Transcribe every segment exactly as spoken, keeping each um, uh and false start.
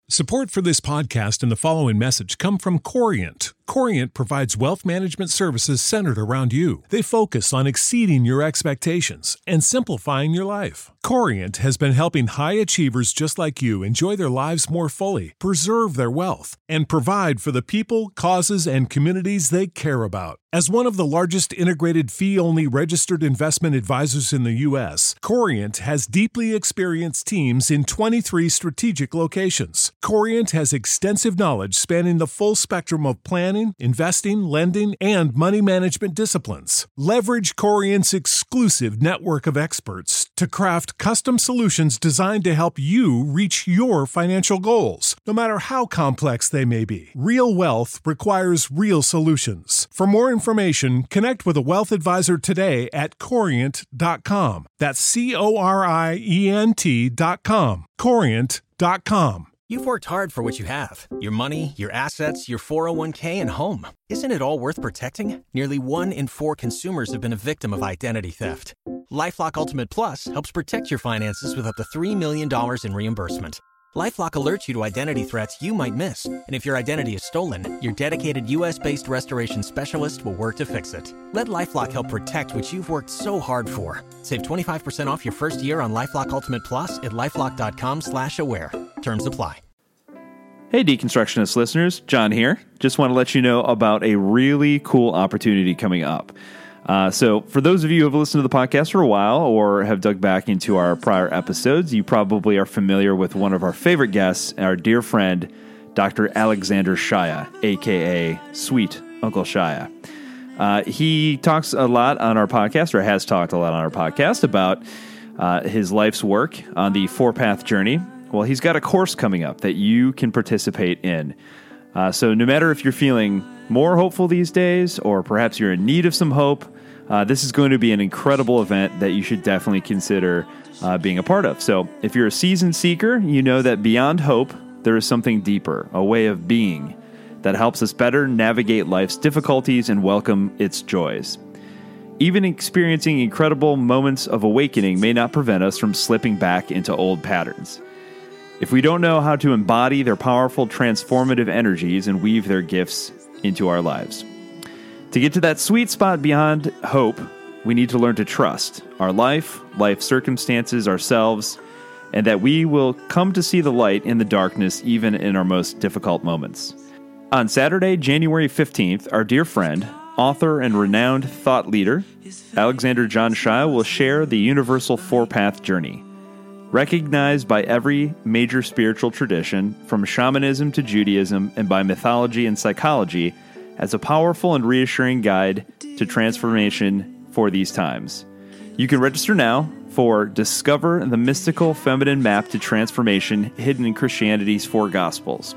Support for this podcast and the following message come from Corient. Corient provides wealth management services centered around you. They focus on exceeding your expectations and simplifying your life. Corient has been helping high achievers just like you enjoy their lives more fully, preserve their wealth, and provide for the people, causes, and communities they care about. As one of the largest integrated fee-only registered investment advisors in the U S, Corient has deeply experienced teams in twenty-three strategic locations. Corient has extensive knowledge spanning the full spectrum of planning, investing, lending, and money management disciplines. Leverage Corient's exclusive network of experts to craft custom solutions designed to help you reach your financial goals, no matter how complex they may be. Real wealth requires real solutions. For more information, connect with a wealth advisor today at corient dot com. That's C O R I E N T dot com. corient dot com. You've worked hard for what you have. Your money, your assets, your four oh one k, and home. Isn't it all worth protecting? Nearly one in four consumers have been a victim of identity theft. LifeLock Ultimate Plus helps protect your finances with up to three million dollars in reimbursement. LifeLock alerts you to identity threats you might miss. And if your identity is stolen, your dedicated U S-based restoration specialist will work to fix it. Let LifeLock help protect what you've worked so hard for. Save twenty-five percent off your first year on LifeLock Ultimate Plus at LifeLock dot com slash aware. Terms apply. Hey, Deconstructionist listeners, John here. Just want to let you know about a really cool opportunity coming up. Uh, so for those of you who have listened to the podcast for a while or have dug back into our prior episodes, you probably are familiar with one of our favorite guests, our dear friend, Doctor Alexander Shaia, a k a. Sweet Uncle Shaia. Uh, he talks a lot on our podcast, or has talked a lot on our podcast, about uh, his life's work on the four-path journey. Well, he's got a course coming up that you can participate in. Uh, so no matter if you're feeling more hopeful these days, or perhaps you're in need of some hope, uh, this is going to be an incredible event that you should definitely consider uh, being a part of. So if you're a seasoned seeker, you know that beyond hope, there is something deeper, a way of being that helps us better navigate life's difficulties and welcome its joys. Even experiencing incredible moments of awakening may not prevent us from slipping back into old patterns. If we don't know how to embody their powerful transformative energies and weave their gifts into our lives. To get to that sweet spot beyond hope, we need to learn to trust our life, life circumstances, ourselves, and that we will come to see the light in the darkness even in our most difficult moments. On Saturday, January fifteenth, our dear friend, author and renowned thought leader, Alexander John Shaia, will share the universal four-path journey. Recognized by every major spiritual tradition, from shamanism to Judaism and by mythology and psychology, as a powerful and reassuring guide to transformation for these times. You can register now for Discover the Mystical Feminine Map to Transformation Hidden in Christianity's Four Gospels.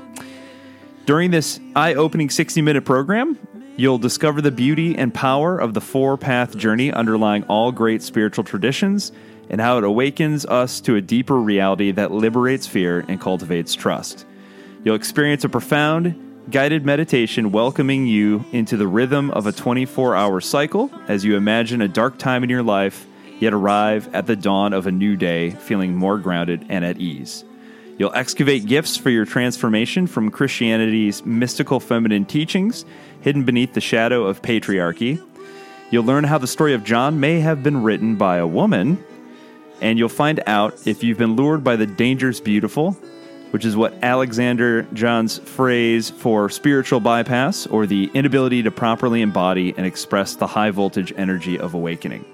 During this eye-opening sixty-minute program, you'll discover the beauty and power of the four-path journey underlying all great spiritual traditions, and how it awakens us to a deeper reality that liberates fear and cultivates trust. You'll experience a profound, guided meditation welcoming you into the rhythm of a twenty-four hour cycle as you imagine a dark time in your life, yet arrive at the dawn of a new day, feeling more grounded and at ease. You'll excavate gifts for your transformation from Christianity's mystical feminine teachings, hidden beneath the shadow of patriarchy. You'll learn how the story of John may have been written by a woman, and you'll find out if you've been lured by the dangerous beautiful, which is what Alexander John's phrase for spiritual bypass, or the inability to properly embody and express the high-voltage energy of awakening.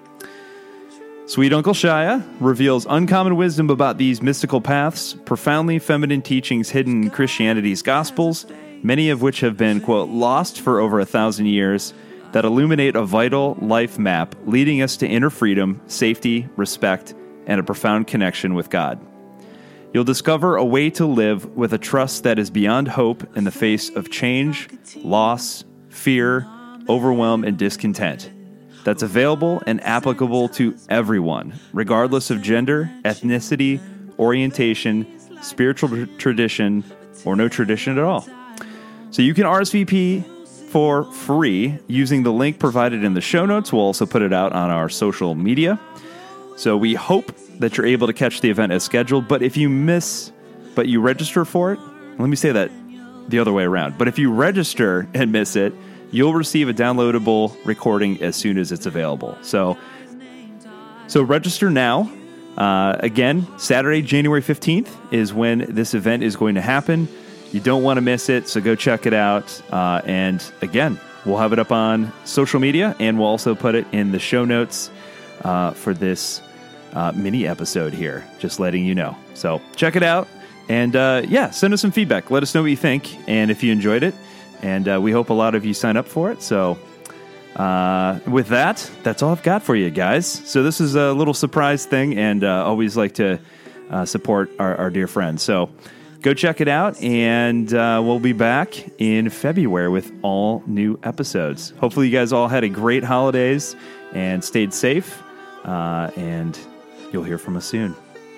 Sweet Uncle Shaia reveals uncommon wisdom about these mystical paths, profoundly feminine teachings hidden in Christianity's Gospels, many of which have been, quote, lost for over a thousand years, that illuminate a vital life map leading us to inner freedom, safety, respect, and a profound connection with God. You'll discover a way to live with a trust that is beyond hope in the face of change, loss, fear, overwhelm, and discontent. That's available and applicable to everyone, regardless of gender, ethnicity, orientation, spiritual tr- tradition, or no tradition at all. So you can R S V P for free using the link provided in the show notes. We'll also put it out on our social media. So we hope that you're able to catch the event as scheduled, but if you miss, but you register for it, let me say that the other way around. But if you register and miss it, you'll receive a downloadable recording as soon as it's available. So, so register now. Uh, again, Saturday, January fifteenth is when this event is going to happen. You don't want to miss it, so go check it out. Uh, and again, we'll have it up on social media, and we'll also put it in the show notes uh, for this uh, mini episode here, just letting you know. So check it out, and uh, yeah, send us some feedback. Let us know what you think, and if you enjoyed it. And uh, we hope a lot of you sign up for it. So uh, with that, that's all I've got for you guys. So this is a little surprise thing, and uh, always like to uh, support our, our dear friends. So go check it out, and uh, we'll be back in February with all new episodes. Hopefully you guys all had a great holidays and stayed safe, uh, and you'll hear from us soon.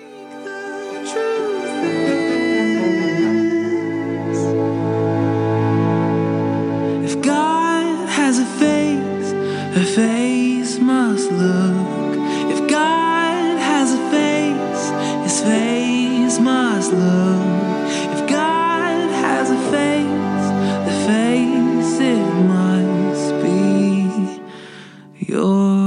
If God has a face, a face must look. If God has a face, his face must look. If God has a face, the face it must be yours.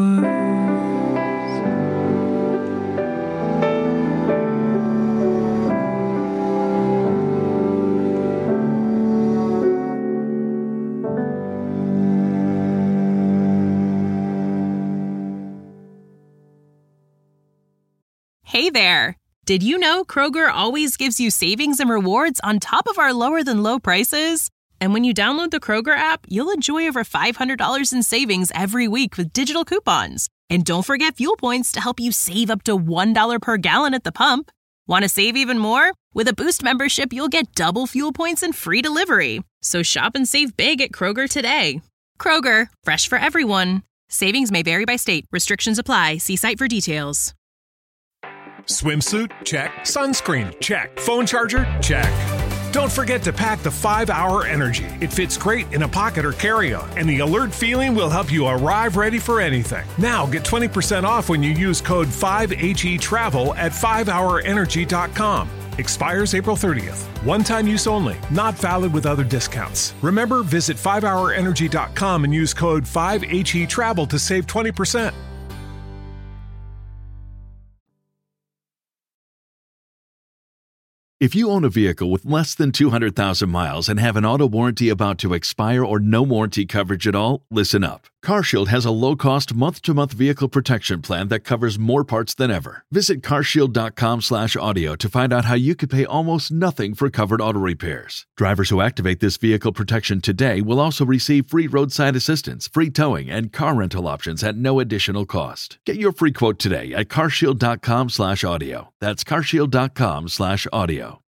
Hey there! Did you know Kroger always gives you savings and rewards on top of our lower-than-low prices? And when you download the Kroger app, you'll enjoy over five hundred dollars in savings every week with digital coupons. And don't forget fuel points to help you save up to one dollar per gallon at the pump. Want to save even more? With a Boost membership, you'll get double fuel points and free delivery. So shop and save big at Kroger today. Kroger, fresh for everyone. Savings may vary by state. Restrictions apply. See site for details. Swimsuit? Check. Sunscreen? Check. Phone charger? Check. Don't forget to pack the five hour Energy. It fits great in a pocket or carry-on, and the alert feeling will help you arrive ready for anything. Now get twenty percent off when you use code five H E travel at five hour energy dot com. Expires April thirtieth. One-time use only. Not valid with other discounts. Remember, visit five hour energy dot com and use code five H E travel to save twenty percent. If you own a vehicle with less than two hundred thousand miles and have an auto warranty about to expire or no warranty coverage at all, listen up. CarShield has a low-cost month-to-month vehicle protection plan that covers more parts than ever. Visit carshield.com slash audio to find out how you could pay almost nothing for covered auto repairs. Drivers who activate this vehicle protection today will also receive free roadside assistance, free towing, and car rental options at no additional cost. Get your free quote today at carshield.com slash audio. That's carshield.com slash audio.